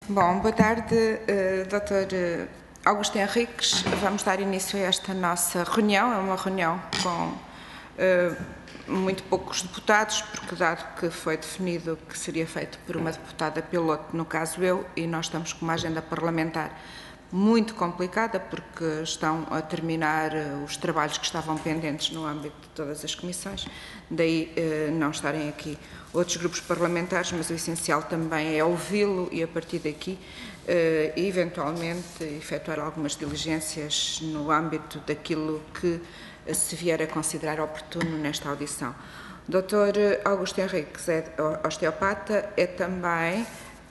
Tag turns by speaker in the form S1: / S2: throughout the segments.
S1: Bom, boa tarde, Dr. Augusto Henriques. Vamos dar início a esta nossa reunião. É uma reunião com muito poucos deputados, porque dado que foi definido que seria feito por uma deputada piloto, no caso eu, e nós estamos com uma agenda parlamentar muito complicada, porque estão a terminar os trabalhos que estavam pendentes no âmbito de todas as comissões, daí não estarem aqui outros grupos parlamentares, mas o essencial também é ouvi-lo e, a partir daqui, eventualmente, efetuar algumas diligências no âmbito daquilo que se vier a considerar oportuno nesta audição. Dr. Augusto Henriques é osteopata, é também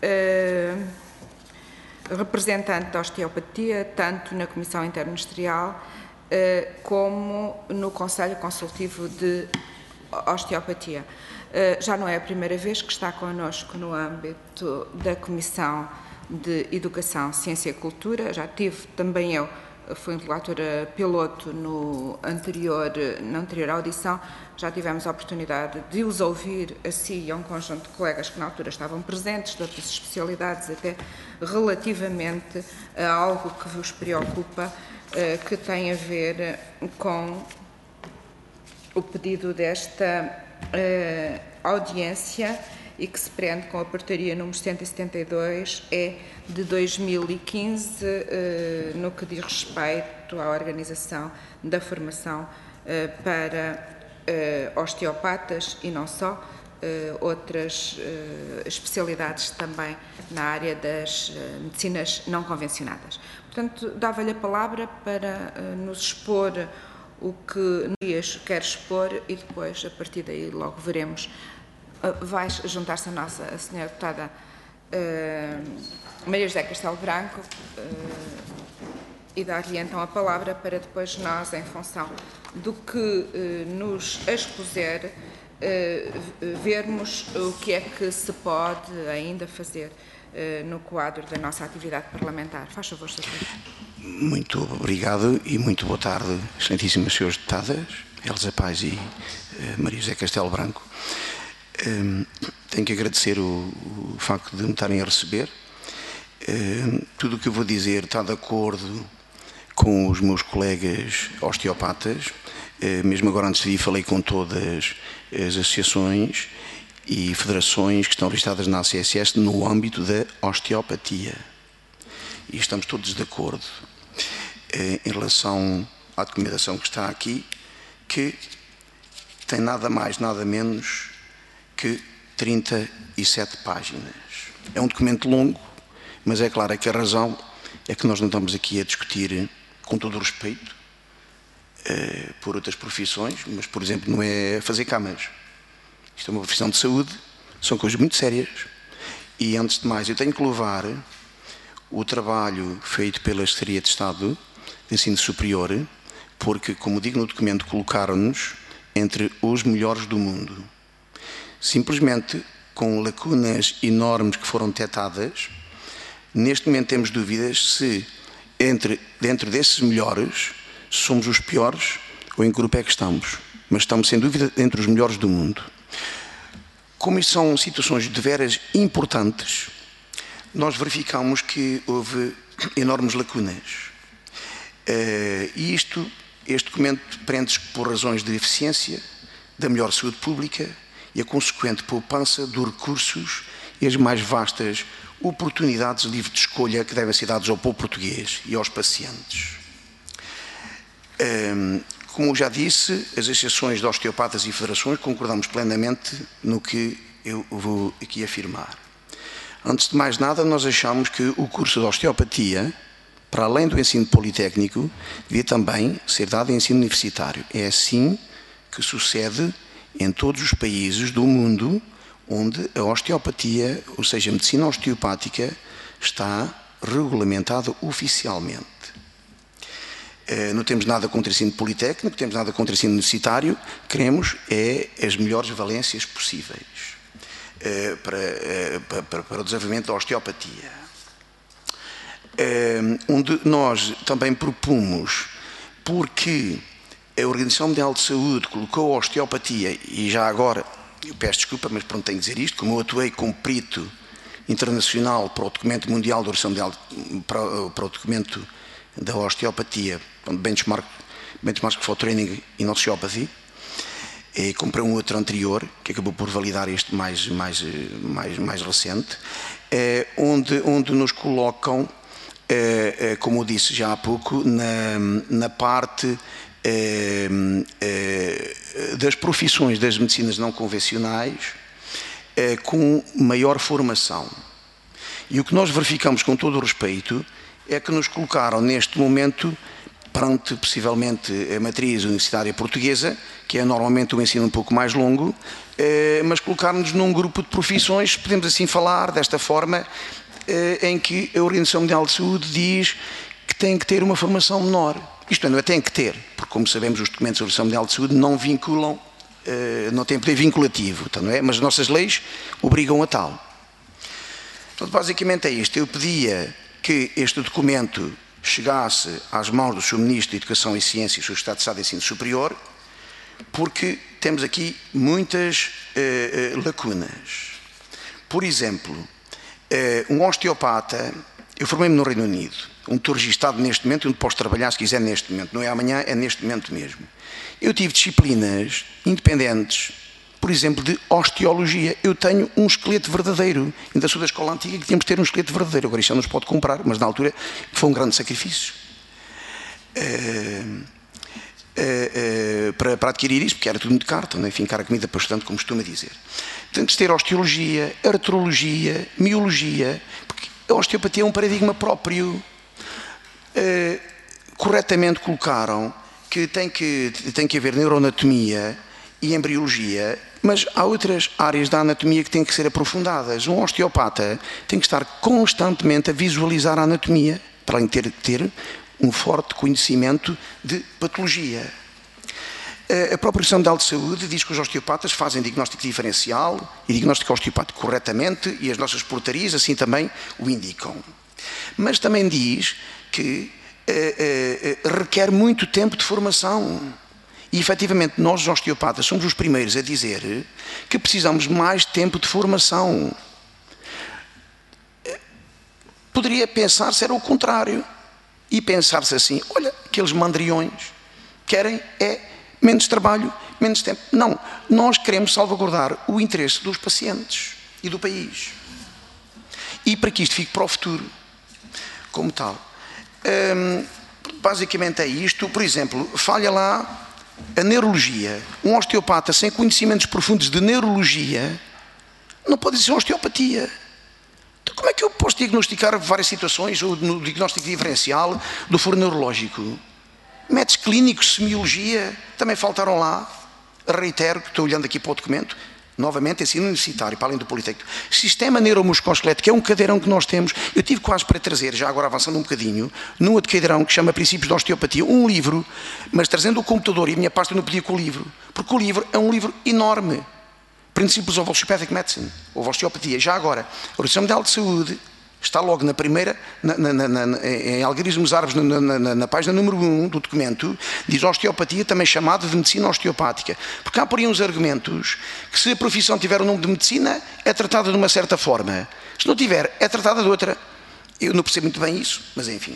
S1: representante da osteopatia, tanto na Comissão Interministerial como no Conselho Consultivo de Osteopatia. Já não é a primeira vez que está connosco no âmbito da Comissão de Educação, Ciência e Cultura. Já tive também eu, fui relatora piloto na anterior audição. Já tivemos a oportunidade de os ouvir a si e a um conjunto de colegas que na altura estavam presentes, de outras especialidades, até relativamente a algo que vos preocupa, que tem a ver com o pedido desta audiência e que se prende com a portaria número 172, de 2015, no que diz respeito à organização da formação para osteopatas e não só, outras especialidades também na área das medicinas não convencionadas. Portanto, dava-lhe a palavra para nos expor o que quer expor e depois, a partir daí, logo veremos. Vai juntar-se a senhora deputada Maria José Castelo Branco e dar-lhe então a palavra para depois nós, em função do que nos expuser, vermos o que é que se pode ainda fazer no quadro da nossa atividade parlamentar. Faz favor, Sr. Presidente.
S2: Muito obrigado e muito boa tarde, excelentíssimas senhoras deputadas, Elsa Paz e Maria José Castelo Branco. Tenho que agradecer o facto de me estarem a receber. Tudo o que eu vou dizer está de acordo com os meus colegas osteopatas. Mesmo agora, antes de vir, falei com todas as associações e federações que estão listadas na ACSS no âmbito da osteopatia. E estamos todos de acordo em relação à documentação que está aqui, que tem nada mais, nada menos que 37 páginas. É um documento longo, mas é claro que a razão é que nós não estamos aqui a discutir, com todo o respeito, por outras profissões, mas, por exemplo, não é fazer camas. Isto é uma profissão de saúde, são coisas muito sérias. E, antes de mais, eu tenho que louvar o trabalho feito pela Secretaria de Estado de Ensino Superior, porque, como digo no documento, colocaram-nos entre os melhores do mundo. Simplesmente, com lacunas enormes que foram detectadas, neste momento temos dúvidas se, dentro desses melhores, somos os piores ou em que grupo é que estamos. Mas estamos, sem dúvida, entre os melhores do mundo. Como isto são situações de veras importantes, nós verificamos que houve enormes lacunas. E este documento prende-se por razões de eficiência, da melhor saúde pública e a consequente poupança dos recursos e as mais vastas oportunidades livres de escolha que devem ser dadas ao povo português e aos pacientes. Como já disse, as associações de osteopatas e federações concordamos plenamente no que eu vou aqui afirmar. Antes de mais nada, nós achamos que o curso de osteopatia, para além do ensino politécnico, devia também ser dado em ensino universitário. É assim que sucede em todos os países do mundo onde a osteopatia, ou seja, a medicina osteopática, está regulamentada oficialmente. Não temos nada contra o ensino politécnico, temos nada contra o ensino universitário, queremos as melhores valências possíveis para o desenvolvimento da osteopatia. Onde nós também propomos, porque a Organização Mundial de Saúde colocou a osteopatia, e já agora, eu peço desculpa, mas pronto, tenho que dizer isto, como eu atuei como perito internacional para o documento mundial da Organização Mundial, para o documento da osteopatia, benchmark for Training in Osteopathy, e comprei um outro anterior, que acabou por validar este mais recente, onde nos colocam, como eu disse já há pouco, na parte das profissões das medicinas não convencionais, com maior formação. E o que nós verificamos com todo o respeito é que nos colocaram neste momento perante possivelmente a matriz universitária portuguesa, que é normalmente um ensino um pouco mais longo, mas colocar-nos num grupo de profissões, podemos assim falar desta forma, em que a Organização Mundial de Saúde diz que tem que ter uma formação menor. Isto não é, tem que ter, porque como sabemos os documentos da Organização Mundial de Saúde não vinculam, não têm poder vinculativo, então, não é? Mas as nossas leis obrigam a tal. Então, basicamente é isto. Eu pedia que este documento chegasse às mãos do Sr. Ministro da Educação e Ciência e do Sr. Estado de Estado de Ensino Superior, porque temos aqui muitas lacunas. Por exemplo, um osteopata, eu formei-me no Reino Unido, onde estou registado neste momento, onde posso trabalhar se quiser neste momento, não é amanhã, é neste momento mesmo. Eu tive disciplinas independentes, por exemplo, de osteologia. Eu tenho um esqueleto verdadeiro. Ainda sou da escola antiga que tínhamos de ter um esqueleto verdadeiro. Agora isto já não se pode comprar, mas na altura foi um grande sacrifício para adquirir isto, porque era tudo muito caro, não é? Enfim, cara comida para estudante, como costuma dizer. Temos de ter osteologia, artrologia, miologia, porque a osteopatia é um paradigma próprio. Corretamente colocaram que tem que haver neuroanatomia e embriologia, mas há outras áreas da anatomia que têm que ser aprofundadas. Um osteopata tem que estar constantemente a visualizar a anatomia, para além de ter um forte conhecimento de patologia. A própria Organização Mundial de Saúde diz que os osteopatas fazem diagnóstico diferencial e diagnóstico osteopático corretamente, e as nossas portarias assim também o indicam. Mas também diz que requer muito tempo de formação. E, efetivamente, nós, os osteopatas, somos os primeiros a dizer que precisamos mais tempo de formação. Poderia pensar-se era o contrário. E pensar-se assim, olha, aqueles mandriões querem menos trabalho, menos tempo. Não, nós queremos salvaguardar o interesse dos pacientes e do país. E para que isto fique para o futuro, como tal. Basicamente é isto. Por exemplo, falha lá a neurologia. Um osteopata sem conhecimentos profundos de neurologia não pode dizer osteopatia. Então, como é que eu posso diagnosticar várias situações, ou no diagnóstico diferencial do foro neurológico? Métodos clínicos, semiologia, também faltaram lá. Reitero que estou olhando aqui para o documento, novamente, ensino universitário, para além do Politécnico. Sistema neuromusculoesquelético, que é um cadeirão que nós temos. Eu tive quase para trazer, já agora avançando um bocadinho, num outro cadeirão que chama Princípios da Osteopatia, um livro, mas trazendo o computador e a minha pasta eu não podia com o livro, porque o livro é um livro enorme. Principles of Osteopathic Medicine, ou Osteopatia. Já agora, a Organização Mundial de Saúde está logo na primeira, em algarismos árabes, na página número 1 do documento, diz osteopatia, também chamada de medicina osteopática. Porque há por aí uns argumentos que, se a profissão tiver o nome de medicina, é tratada de uma certa forma. Se não tiver, é tratada de outra. Eu não percebo muito bem isso, mas enfim.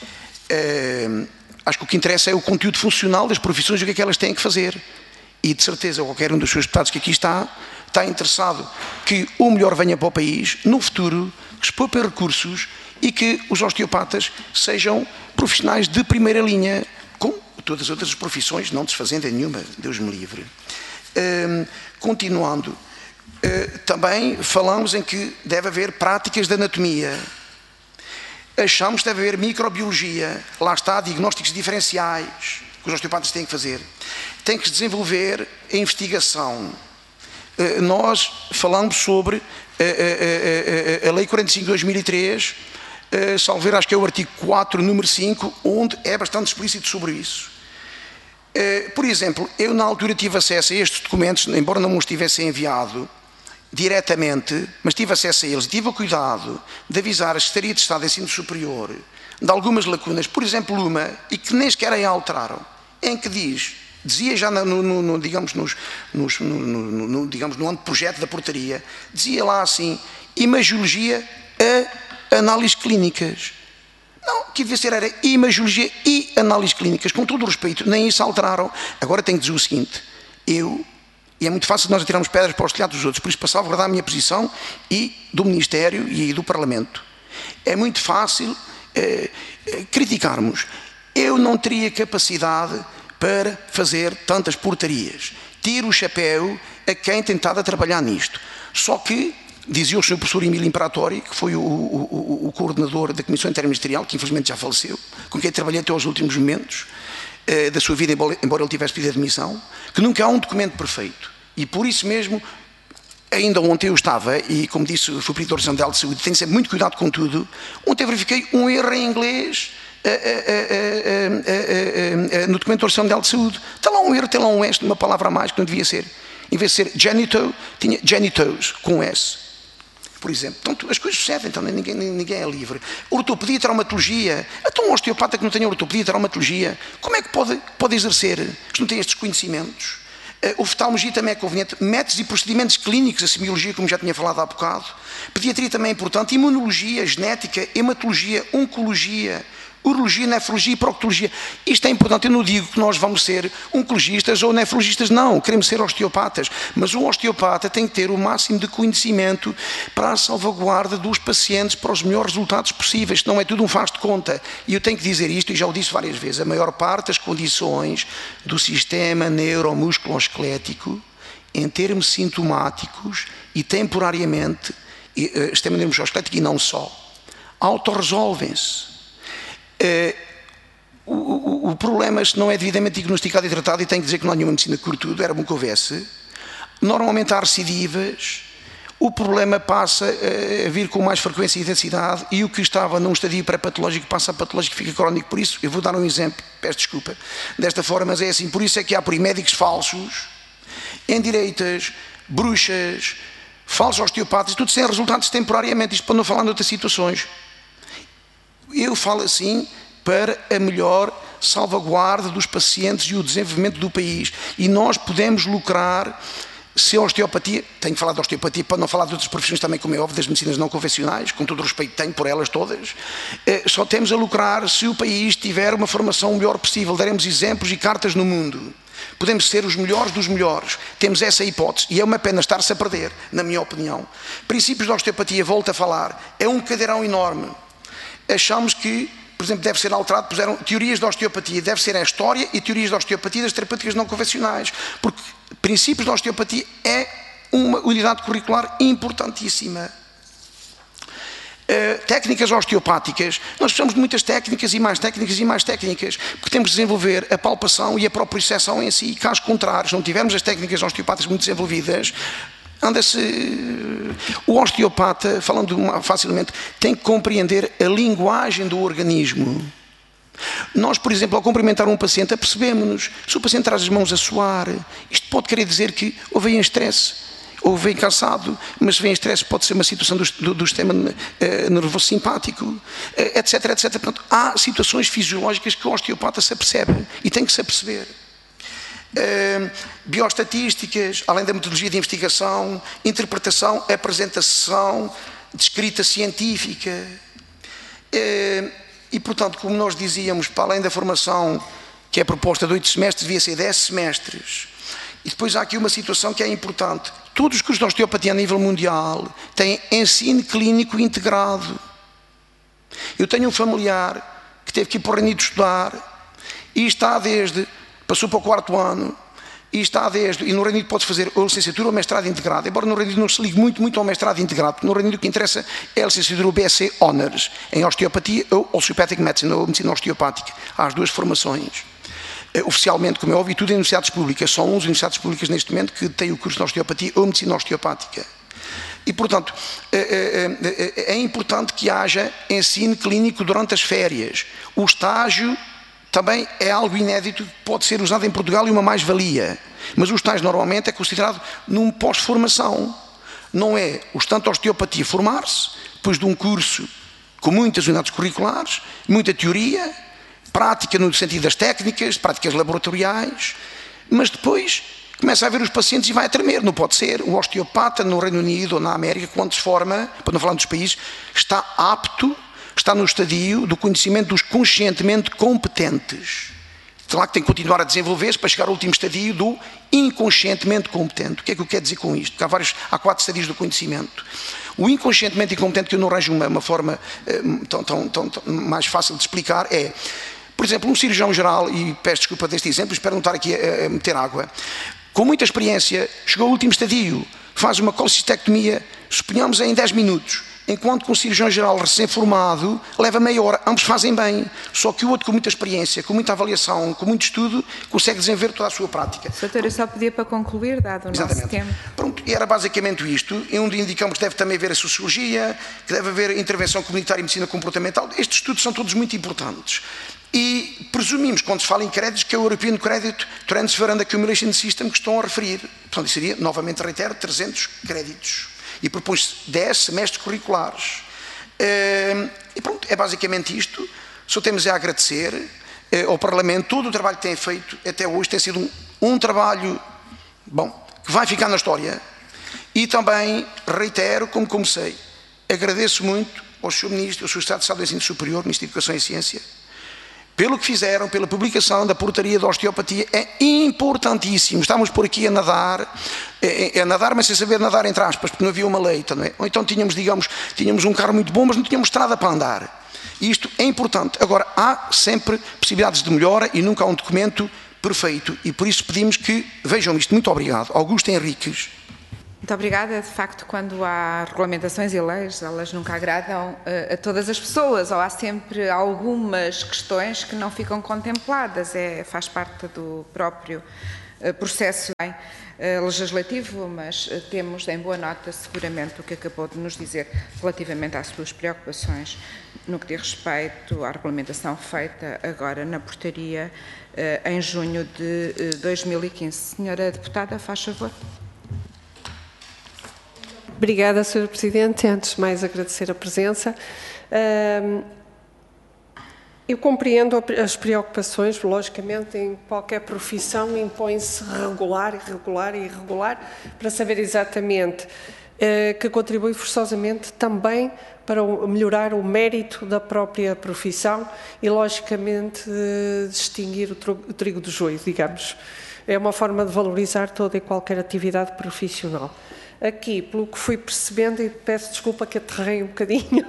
S2: Acho que o que interessa é o conteúdo funcional das profissões e o que é que elas têm que fazer. E de certeza qualquer um dos seus deputados que aqui está interessado que o melhor venha para o país no futuro, que se poupem recursos e que os osteopatas sejam profissionais de primeira linha, como todas as outras profissões, não desfazendo em nenhuma, Deus me livre. Continuando, também falamos em que deve haver práticas de anatomia. Achamos que deve haver microbiologia, lá está, diagnósticos diferenciais que os osteopatas têm que fazer. Tem que se desenvolver a investigação. Nós falamos sobre a Lei 45 de 2003, salvo ver, acho que é o artigo 4, número 5, onde é bastante explícito sobre isso. Por exemplo, eu na altura tive acesso a estes documentos, embora não os tivesse enviado diretamente, mas tive acesso a eles e tive o cuidado de avisar a Secretaria de Estado de Ensino Superior de algumas lacunas, por exemplo, uma, e que nem sequer a alteraram, em que dizia já digamos, no anteprojeto da portaria, dizia lá assim, imagiologia a análises clínicas. Não, que devia ser era imagiologia e análises clínicas. Com todo o respeito, nem isso alteraram. Agora tenho que dizer o seguinte, e é muito fácil nós atirarmos pedras para os telhados dos outros, por isso para salvaguardar a minha posição e do Ministério e do Parlamento. É muito fácil criticarmos. Eu não teria capacidade para fazer tantas portarias. Tiro o chapéu a quem tem estado a trabalhar nisto. Só que, dizia o Sr. Professor Emílio Imperatori, que foi o coordenador da Comissão Interministerial, que infelizmente já faleceu, com quem trabalhei até aos últimos momentos da sua vida, embora ele tivesse pedido admissão, que nunca há um documento perfeito. E por isso mesmo, ainda ontem eu estava, e como disse, fui Predictor Nacional de Saúde, tenho sempre muito cuidado com tudo. Ontem verifiquei um erro em inglês no documento orçamental de saúde. Está lá um erro, tem lá um S, uma palavra a mais que não devia ser. Em vez de ser genital, tinha genitos com S. Por exemplo, então, as coisas sucedem, então ninguém é livre. Ortopedia e traumatologia, então um osteopata que não tenha ortopedia e traumatologia, como é que pode exercer, se não tem estes conhecimentos? Oftalmologia também é conveniente, métodos e procedimentos clínicos, a semiologia, como já tinha falado há bocado, pediatria também é importante, imunologia, genética, hematologia, oncologia, urologia, nefrologia e proctologia. Isto é importante. Eu não digo que nós vamos ser oncologistas ou nefrologistas, não. Queremos ser osteopatas. Mas o osteopata tem que ter o máximo de conhecimento para a salvaguarda dos pacientes para os melhores resultados possíveis. Não é tudo um faz de conta. E eu tenho que dizer isto, e já o disse várias vezes, a maior parte das condições do sistema neuromusculoesquelético, em termos sintomáticos e temporariamente, sistema neuromusculoesquelético e não só, autorresolvem-se. O problema, se não é devidamente diagnosticado e tratado, e tenho que dizer que não há nenhuma medicina que cure tudo, era bom que houvesse, normalmente há recidivas, o problema passa a vir com mais frequência e intensidade, e o que estava num estadio pré-patológico passa a patológico e fica crónico. Por isso, eu vou dar um exemplo, peço desculpa, desta forma, mas é assim, por isso é que há por aí médicos falsos, endireitas, bruxas, falsos osteopatas, tudo sem resultados temporariamente, isto para não falar noutras situações. Eu falo assim para a melhor salvaguarda dos pacientes e o desenvolvimento do país. E nós podemos lucrar se a osteopatia, tenho que falar de osteopatia para não falar de outras profissões também, como é óbvio, das medicinas não convencionais, com todo o respeito que tenho por elas todas, só temos a lucrar se o país tiver uma formação o melhor possível. Daremos exemplos e cartas no mundo. Podemos ser os melhores dos melhores. Temos essa hipótese. E é uma pena estar-se a perder, na minha opinião. Princípios da osteopatia, volto a falar, é um cadeirão enorme. Achamos que, por exemplo, deve ser alterado, puseram teorias da osteopatia, deve ser a história e teorias da osteopatia das terapêuticas não convencionais, porque princípios da osteopatia é uma unidade curricular importantíssima. Técnicas osteopáticas, nós precisamos de muitas técnicas e mais técnicas e mais técnicas, porque temos de desenvolver a palpação e a propriocepção em si. Caso contrário, se não tivermos as técnicas osteopáticas muito desenvolvidas, o osteopata, falando facilmente, tem que compreender a linguagem do organismo. Nós, por exemplo, ao cumprimentar um paciente, apercebemos-nos. Se o paciente traz as mãos a suar, isto pode querer dizer que ou vem em estresse, ou vem cansado, mas se vem em estresse pode ser uma situação do sistema nervoso simpático, etc, etc. Portanto, há situações fisiológicas que o osteopata se apercebe e tem que se aperceber. Bioestatísticas, além da metodologia de investigação, interpretação, apresentação, descrita científica. E, portanto, como nós dizíamos, para além da formação que é proposta de 8 semestres, devia ser 10 semestres. E depois há aqui uma situação que é importante. Todos os cursos de osteopatia a nível mundial têm ensino clínico integrado. Eu tenho um familiar que teve que ir para o Reino Unido estudar e está passou para o 4º ano e e no Reino Unido pode fazer ou licenciatura ou mestrado integrado, embora no Reino Unido não se ligue muito ao mestrado integrado, porque no Reino Unido o que interessa é a licenciatura ou BSc Honours, em osteopatia ou Osteopathic Medicine, ou medicina osteopática. Há as duas formações. Oficialmente, como é óbvio, tudo em universidades públicas. São 11 universidades públicas neste momento que têm o curso de osteopatia ou medicina osteopática. E, portanto, é importante que haja ensino clínico durante as férias. O estágio também é algo inédito que pode ser usado em Portugal e uma mais-valia. Mas o estágio normalmente é considerado num pós-formação. Não é o estudante de osteopatia formar-se, depois de um curso com muitas unidades curriculares, muita teoria, prática no sentido das técnicas, práticas laboratoriais, mas depois começa a ver os pacientes e vai a tremer, não pode ser. O osteopata no Reino Unido ou na América, quando se forma, para não falar dos países, está apto, está no estadio do conhecimento dos conscientemente competentes. Claro que tem que continuar a desenvolver-se para chegar ao último estadio do inconscientemente competente. O que é que eu quero dizer com isto? Porque há 4 estadios do conhecimento. O inconscientemente incompetente, que eu não arranjo uma forma tão mais fácil de explicar, é, por exemplo, um cirurgião geral, e peço desculpa deste exemplo, espero não estar aqui a meter água, com muita experiência, chegou ao último estadio, faz uma colecistectomia, suponhamos em 10 minutos, enquanto que um cirurgião geral recém-formado leva meia hora, ambos fazem bem, só que o outro com muita experiência, com muita avaliação, com muito estudo, consegue desenvolver toda a sua prática.
S1: Doutor, eu só pedia para concluir, dado o nosso tempo.
S2: Pronto, e era basicamente isto, e onde indicamos que deve também haver a sociologia, que deve haver intervenção comunitária e medicina comportamental. Estes estudos são todos muito importantes. E presumimos, quando se fala em créditos, que é o European Credit Transfer and Accumulation System que estão a referir. Portanto, isso seria, novamente reitero, 300 créditos. E propõe-se 10 semestres curriculares. E pronto, é basicamente isto. Só temos a agradecer ao Parlamento todo o trabalho que tem feito até hoje. Tem sido um trabalho, bom, que vai ficar na história. E também, reitero, como comecei, agradeço muito ao Sr. Ministro, ao Sr. Estado de Estado do Ensino Superior, Ministro da Educação e Ciência, pelo que fizeram, pela publicação da portaria da osteopatia. É importantíssimo. Estamos por aqui a nadar, mas sem saber nadar entre aspas, porque não havia uma leita, não é? Ou então tínhamos um carro muito bom, mas não tínhamos estrada para andar. Isto é importante. Agora, há sempre possibilidades de melhora e nunca há um documento perfeito. E por isso pedimos que vejam isto. Muito obrigado. Augusto Henriques.
S1: Muito obrigada. De facto, quando há regulamentações e leis, elas nunca agradam a todas as pessoas, ou há sempre algumas questões que não ficam contempladas, faz parte do próprio processo legislativo, mas temos em boa nota seguramente o que acabou de nos dizer relativamente às suas preocupações no que diz respeito à regulamentação feita agora na portaria em junho de 2015. Senhora Deputada, faz favor.
S3: Obrigada, Sr. Presidente. Antes de mais, agradecer a presença. Eu compreendo as preocupações, logicamente, em qualquer profissão impõe-se regular, irregular e irregular, para saber exatamente que contribui forçosamente também para melhorar o mérito da própria profissão e, logicamente, distinguir o trigo do joio, digamos. É uma forma de valorizar toda e qualquer atividade profissional. Aqui, pelo que fui percebendo, e peço desculpa que aterrei um bocadinho,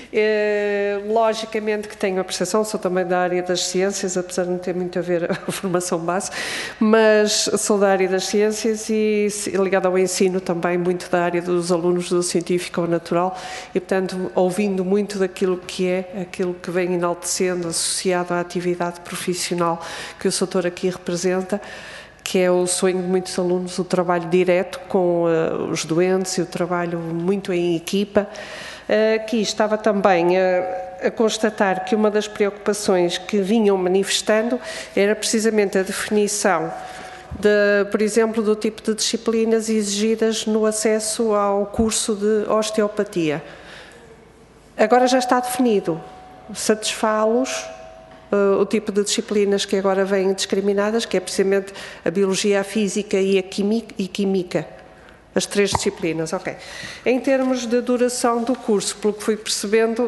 S3: logicamente que tenho a percepção, sou também da área das ciências, apesar de não ter muito a ver a formação base, mas sou da área das ciências e ligada ao ensino também, muito da área dos alunos do científico ou natural, e portanto, ouvindo muito daquilo aquilo que vem enaltecendo, associado à atividade profissional que o Sr. aqui representa, que é o sonho de muitos alunos, o trabalho direto com os doentes e o trabalho muito em equipa. Aqui estava também a constatar que uma das preocupações que vinham manifestando era precisamente a definição, por exemplo, do tipo de disciplinas exigidas no acesso ao curso de osteopatia. Agora já está definido, satisfá-los o tipo de disciplinas que agora vêm discriminadas, que é precisamente a biologia, a física e a química, as 3 disciplinas, ok. Em termos de duração do curso, pelo que fui percebendo,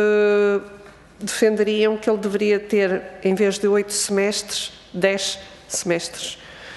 S3: defenderiam que ele deveria ter, em vez de 8 semestres, 10 semestres.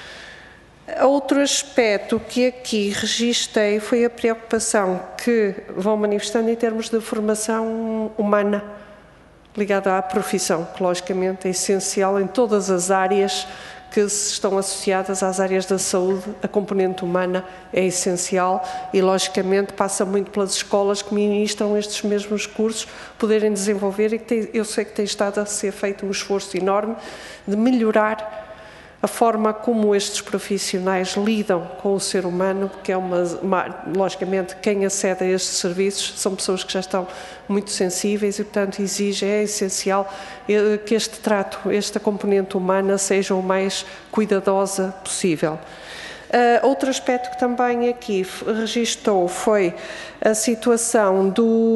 S3: Outro aspecto que aqui registrei foi a preocupação que vão manifestando em termos de formação humana, ligada à profissão, que logicamente é essencial em todas as áreas que estão associadas às áreas da saúde. A componente humana é essencial e logicamente passa muito pelas escolas que ministram estes mesmos cursos, poderem desenvolver, e eu sei que tem estado a ser feito um esforço enorme de melhorar a forma como estes profissionais lidam com o ser humano, porque é logicamente, quem acede a estes serviços são pessoas que já estão muito sensíveis e, portanto, é essencial que este trato, esta componente humana, seja o mais cuidadosa possível. Outro aspecto que também aqui registou foi a situação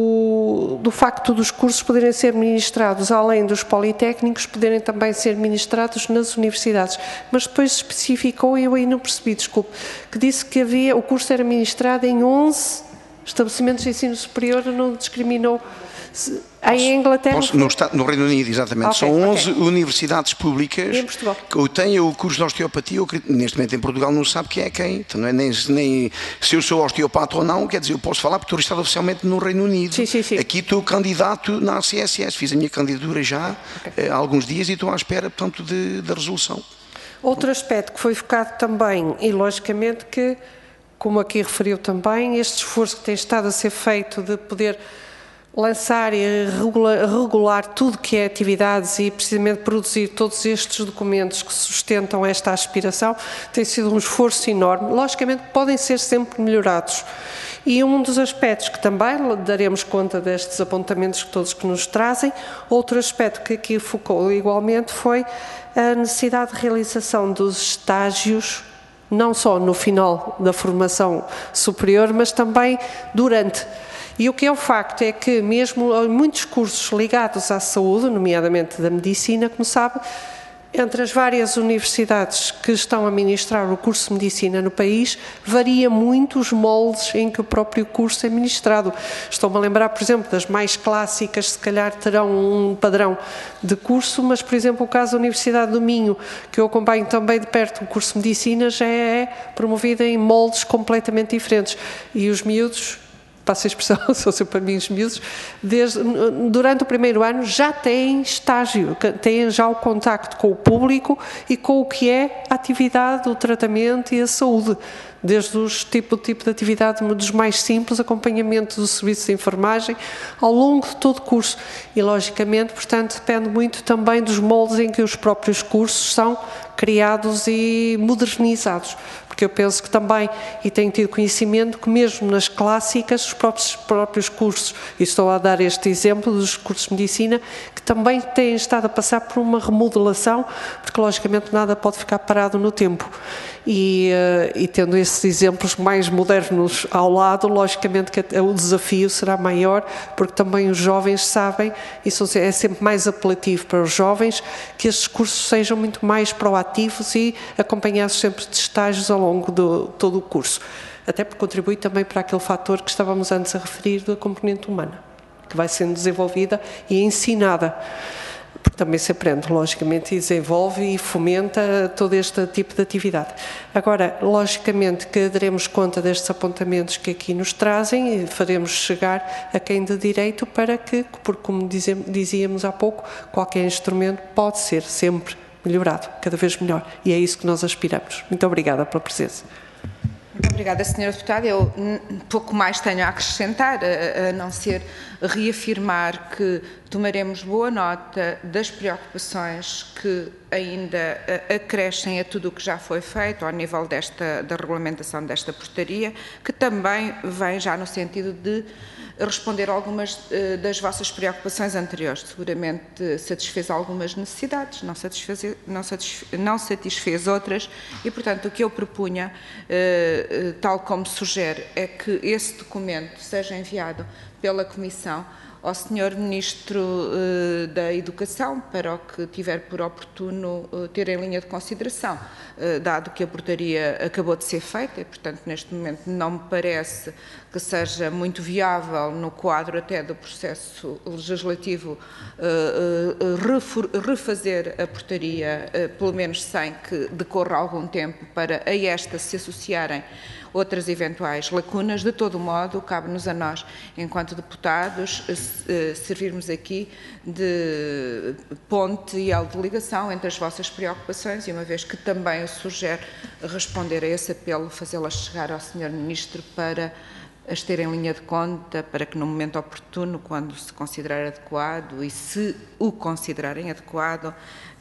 S3: do facto dos cursos poderem ser ministrados, além dos politécnicos, poderem também ser ministrados nas universidades. Mas depois especificou, e eu aí não percebi, desculpe, que disse que o curso era ministrado em 11 estabelecimentos de ensino superior, não discriminou. Em Inglaterra?
S2: No Reino Unido, exatamente.
S3: Okay,
S2: São 11 universidades públicas que têm o curso de osteopatia. Neste momento em Portugal não se sabe quem é quem. Então, não é nem se eu sou osteopata ou não, quer dizer, eu posso falar porque estou registrado oficialmente no Reino Unido.
S3: Sim.
S2: Aqui estou candidato na CSS. Fiz a minha candidatura já há alguns dias e estou à espera, portanto, da resolução.
S3: Outro aspecto que foi focado também, e logicamente que, como aqui referiu também, este esforço que tem estado a ser feito de poder lançar e regular tudo que é atividades e precisamente produzir todos estes documentos que sustentam esta aspiração, tem sido um esforço enorme. Logicamente podem ser sempre melhorados. E um dos aspectos que também daremos conta destes apontamentos que todos que nos trazem, outro aspecto que aqui focou igualmente foi a necessidade de realização dos estágios, não só no final da formação superior, mas também durante. E o que é o facto é que mesmo em muitos cursos ligados à saúde, nomeadamente da medicina, como sabe, entre as várias universidades que estão a ministrar o curso de medicina no país, varia muito os moldes em que o próprio curso é ministrado. Estou-me a lembrar, por exemplo, das mais clássicas, se calhar terão um padrão de curso, mas, por exemplo, o caso da Universidade do Minho, que eu acompanho também de perto, o curso de medicina já é promovido em moldes completamente diferentes. E os miúdos, passo a expressão, são sempre amigos miúdos, durante o primeiro ano já têm estágio, têm já o contacto com o público e com o que é a atividade, o tratamento e a saúde, desde o tipo de atividade dos mais simples, acompanhamento do serviço de enfermagem, ao longo de todo o curso. E, logicamente, portanto, depende muito também dos moldes em que os próprios cursos são criados e modernizados. Porque eu penso que também, e tenho tido conhecimento, que mesmo nas clássicas, os próprios cursos, e estou a dar este exemplo dos cursos de medicina, que também têm estado a passar por uma remodelação, porque logicamente nada pode ficar parado no tempo. E tendo esses exemplos mais modernos ao lado, logicamente que o desafio será maior, porque também os jovens sabem, e é sempre mais apelativo para os jovens, que estes cursos sejam muito mais proativos e acompanhados sempre de estágios ao longo de todo o curso. Até porque contribui também para aquele fator que estávamos antes a referir da componente humana, que vai sendo desenvolvida e ensinada. Porque também se aprende, logicamente, e desenvolve e fomenta todo este tipo de atividade. Agora, logicamente que daremos conta destes apontamentos que aqui nos trazem e faremos chegar a quem de direito para que, porque como dizíamos há pouco, qualquer instrumento pode ser sempre melhorado, cada vez melhor, e é isso que nós aspiramos. Muito obrigada pela presença.
S1: Muito obrigada, Sra. Deputada. Eu pouco mais tenho a acrescentar, a não ser reafirmar que tomaremos boa nota das preocupações que ainda acrescem a tudo o que já foi feito ao nível da regulamentação desta portaria, que também vem já no sentido de responder a algumas das vossas preocupações anteriores. Seguramente satisfez algumas necessidades, não satisfez outras e, portanto, o que eu propunha, tal como sugere, é que esse documento seja enviado pela Comissão ao Sr. Ministro da Educação para o que tiver por oportuno ter em linha de consideração, dado que a portaria acabou de ser feita e, portanto, neste momento não me parece que seja muito viável no quadro até do processo legislativo refazer a portaria, pelo menos sem que decorra algum tempo para a esta se associarem outras eventuais lacunas. De todo modo, cabe-nos a nós, enquanto deputados, servirmos aqui de ponte e elo de ligação entre as vossas preocupações e, uma vez que também o sugere, responder a esse apelo, fazê-las chegar ao Sr. Ministro para as ter em linha de conta, para que no momento oportuno, quando se considerar adequado e se o considerarem adequado,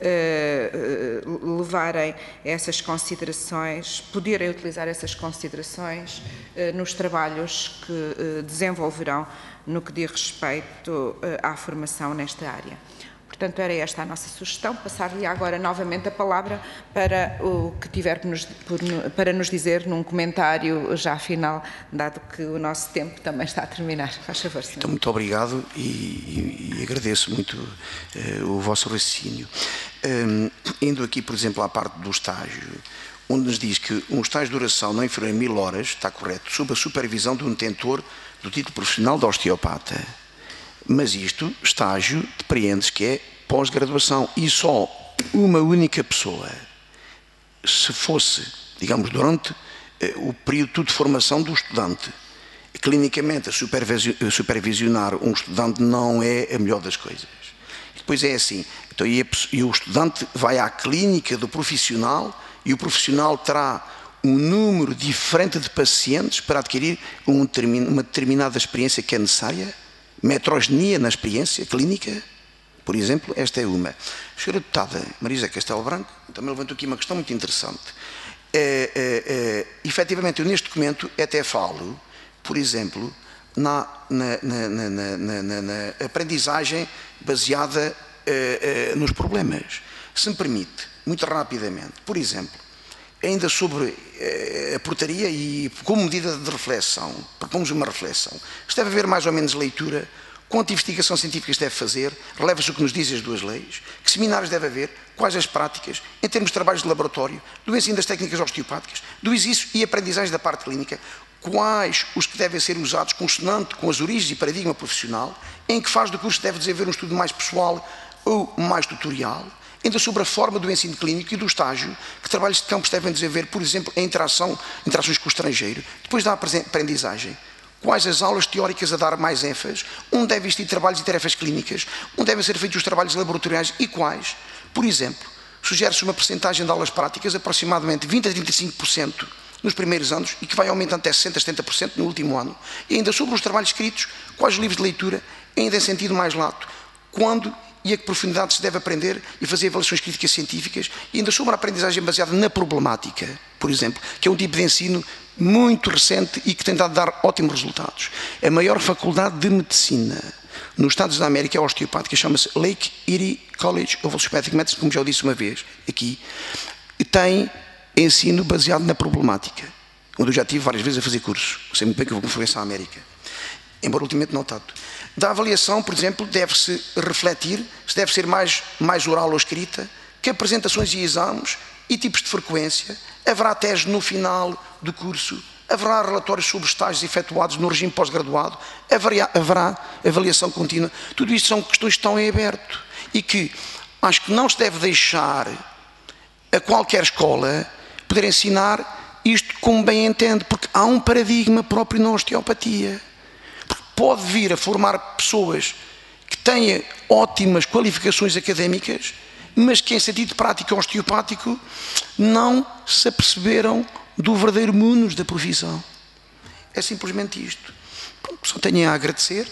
S1: levarem essas considerações, poderem utilizar essas considerações nos trabalhos que desenvolverão no que diz respeito à formação nesta área. Portanto, era esta a nossa sugestão. Passar-lhe agora novamente a palavra para o que tiver para nos dizer num comentário já final, dado que o nosso tempo também está a terminar. Faz favor, senhor.
S2: Então, muito obrigado e agradeço muito o vosso raciocínio. Indo aqui, por exemplo, à parte do estágio, onde nos diz que um estágio de duração não inferior a 1000 horas, está correto, sob a supervisão de um detentor do título profissional de osteopata. Mas isto, estágio, depreendes que é pós-graduação e só uma única pessoa, se fosse, digamos, durante o período de formação do estudante, clinicamente a supervisionar um estudante não é a melhor das coisas. E depois é assim, então, e o estudante vai à clínica do profissional e o profissional terá um número diferente de pacientes para adquirir uma determinada experiência que é necessária. Metrogenia na experiência clínica, por exemplo, esta é uma. A senhora deputada Maria José Castelo Branco também levantou aqui uma questão muito interessante. Efetivamente, eu neste documento até falo, por exemplo, na aprendizagem baseada nos problemas. Se me permite, muito rapidamente, por exemplo, ainda sobre a portaria e como medida de reflexão, propomos uma reflexão. Se deve haver mais ou menos leitura, quanto investigação científica se deve fazer, releva-se o que nos dizem as duas leis, que seminários deve haver, quais as práticas, em termos de trabalhos de laboratório, do ensino das técnicas osteopáticas, do exercício e aprendizagem da parte clínica, quais os que devem ser usados consonante com as origens e paradigma profissional, em que fase do curso deve desenvolver um estudo mais pessoal ou mais tutorial, ainda sobre a forma do ensino clínico e do estágio, que trabalhos de campo se devem desenvolver, por exemplo, em interações com o estrangeiro, depois da aprendizagem. Quais as aulas teóricas a dar mais ênfase, onde devem existir trabalhos e tarefas clínicas, onde devem ser feitos os trabalhos laboratoriais e quais. Por exemplo, sugere-se uma percentagem de aulas práticas aproximadamente 20 a 35% nos primeiros anos e que vai aumentando até 60 a 70% no último ano. E ainda sobre os trabalhos escritos, quais os livros de leitura, ainda em sentido mais lato, quando e a que profundidade se deve aprender e fazer avaliações críticas científicas, e ainda sobre a aprendizagem baseada na problemática, por exemplo, que é um tipo de ensino muito recente e que tem dado a dar ótimos resultados. A maior faculdade de medicina nos Estados da América é osteopática, chama-se Lake Erie College of Osteopathic Medicine, como já o disse uma vez aqui, e tem ensino baseado na problemática, onde eu já estive várias vezes a fazer curso, sei muito bem que eu vou com frequência à América, embora ultimamente não tanto. Da avaliação, por exemplo, deve-se refletir se deve ser mais oral ou escrita, que apresentações e exames e tipos de frequência, haverá tese no final do curso, haverá relatórios sobre estágios efetuados no regime pós-graduado, haverá avaliação contínua. Tudo isto são questões que estão em aberto e que acho que não se deve deixar a qualquer escola poder ensinar isto como bem entende, porque há um paradigma próprio na osteopatia. Pode vir a formar pessoas que tenham ótimas qualificações académicas, mas que em sentido prático osteopático não se aperceberam do verdadeiro munus da profissão. É simplesmente isto. Só tenho a agradecer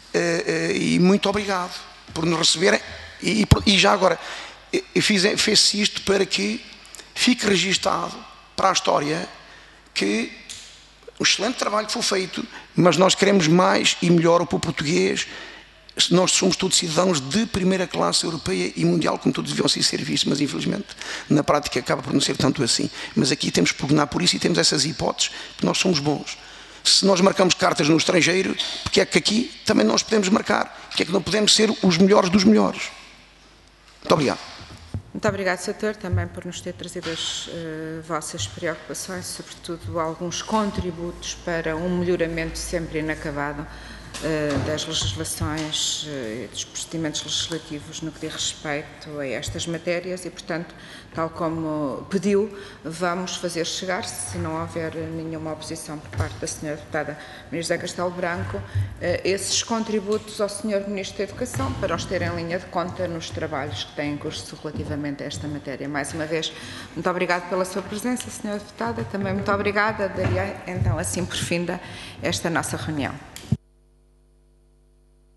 S2: e muito obrigado por nos receberem. E já agora, fez-se isto para que fique registado para a história que um excelente trabalho que foi feito, mas nós queremos mais e melhor para o português. Nós somos todos cidadãos de primeira classe europeia e mundial, como todos deviam ser vistos, mas infelizmente na prática acaba por não ser tanto assim. Mas aqui temos que pugnar por isso e temos essas hipóteses, porque nós somos bons. Se nós marcamos cartas no estrangeiro, porque é que aqui também nós podemos marcar? Porque é que não podemos ser os melhores dos melhores? Muito obrigado.
S1: Muito obrigado, Sr. Doutor, também por nos ter trazido as vossas preocupações, sobretudo alguns contributos para um melhoramento sempre inacabado das legislações e dos procedimentos legislativos no que diz respeito a estas matérias e, portanto, tal como pediu, vamos fazer chegar, se não houver nenhuma oposição por parte da Sra. Deputada Maria José Castelo Branco, esses contributos ao Sr. Ministro da Educação para os ter em linha de conta nos trabalhos que têm em curso relativamente a esta matéria. Mais uma vez, muito obrigado pela sua presença, Sra. Deputada, também muito obrigada, daria então assim por finda esta nossa reunião.